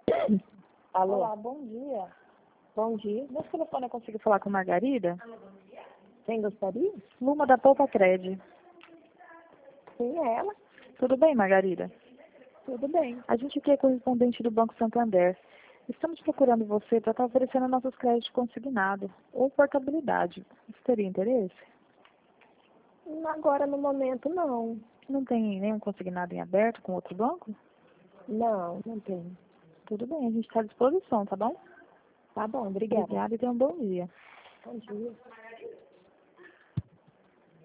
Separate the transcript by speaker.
Speaker 1: Alô?
Speaker 2: Olá, bom dia.
Speaker 1: Bom dia.
Speaker 2: Nesse telefone eu consigo falar com Margarida?
Speaker 1: Quem gostaria?
Speaker 2: Luma da Poupa Cred.
Speaker 1: Sim, é ela.
Speaker 2: Tudo bem, Margarida?
Speaker 1: Tudo bem.
Speaker 2: A gente aqui é correspondente do Banco Santander. Estamos procurando você para estar oferecendo nossos créditos consignados ou portabilidade. Você teria interesse?
Speaker 1: Agora, no momento, não.
Speaker 2: Não tem nenhum consignado em aberto com outro banco?
Speaker 1: Não, não tem.
Speaker 2: Tudo bem, a gente está à disposição, tá bom?
Speaker 1: Tá bom, obrigada.
Speaker 2: Obrigada e tenha um bom dia.
Speaker 1: Bom dia.